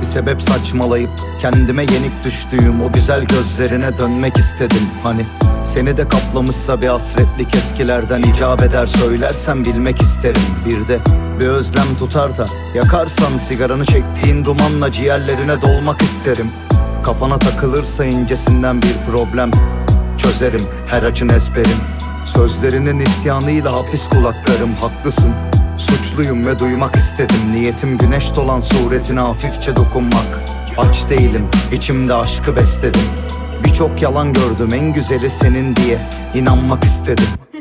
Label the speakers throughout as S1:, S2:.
S1: sebep saçmalayıp kendime yenik düştüğüm o güzel gözlerine dönmek istedim. Hani seni de kaplamışsa bir hasretlik, eskilerden icap eder söylersen bilmek isterim. Bir de bir özlem tutar da yakarsan sigaranı, çektiğin dumanla ciğerlerine dolmak isterim. Kafana takılırsa incesinden bir problem, çözerim her açın ezberim. Sözlerinin isyanıyla hapis kulaklarım, haklısın. Suçluyum ve duymak istedim. Niyetim güneş dolan suretine hafifçe dokunmak. Aç değilim, içimde aşkı besledim. Birçok yalan gördüm, en güzeli senin diye inanmak istedim.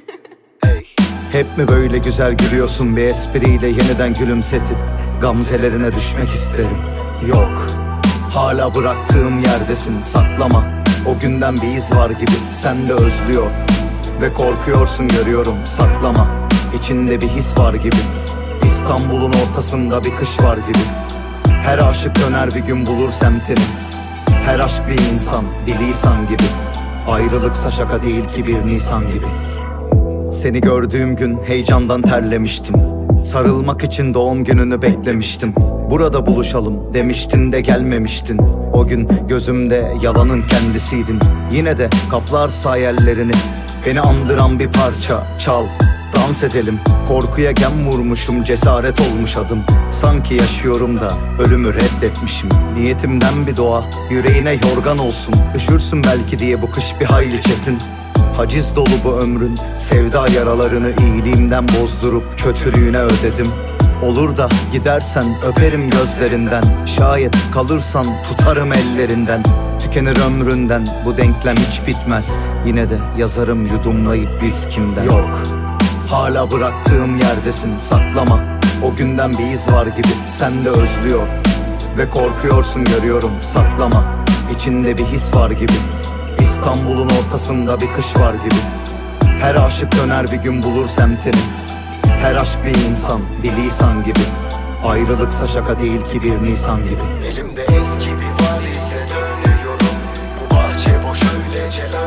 S1: Hep mi böyle güzel gülüyorsun, bir espriyle yeniden gülümsetip gamzelerine düşmek isterim. Yok, hala bıraktığım yerdesin, saklama. O günden bir iz var gibi sen de özlüyor ve korkuyorsun, görüyorum, saklama. İçinde bir his var gibi, İstanbul'un ortasında bir kış var gibi. Her aşık döner bir gün bulur semtini. Her aşk bir insan, bir lisan gibi. Ayrılıksa şaka değil ki bir Nisan gibi. Seni gördüğüm gün heyecandan terlemiştim. Sarılmak için doğum gününü beklemiştim. Burada buluşalım demiştin de gelmemiştin. O gün gözümde yalanın kendisiydin. Yine de kaplarsa hayallerini, beni andıran bir parça çal, dans edelim. Korkuya gem vurmuşum, cesaret olmuş adım. Sanki yaşıyorum da ölümü reddetmişim. Niyetimden bir dua yüreğine yorgan olsun. Üşürsün belki diye bu kış bir hayli çetin. Haciz dolu bu ömrün, sevda yaralarını iyiliğimden bozdurup kötülüğüne ödedim. Olur da gidersen öperim gözlerinden. Şayet kalırsan tutarım ellerinden. Tükenir ömründen, bu denklem hiç bitmez. Yine de yazarım yudumlayıp viskimden. Yok, hala bıraktığım yerdesin, saklama. O günden bir iz var gibi sen de özlüyor ve korkuyorsun, görüyorum, saklama. İçinde bir his var gibi, İstanbul'un ortasında bir kış var gibi. Her aşık döner bir gün bulur semtini. Her aşk bir insan, bir lisan gibi. Ayrılıksa şaka değil ki bir Nisan gibi.
S2: Elimde eski bir valizle dönüyorum. Bu bahçe boş öylece.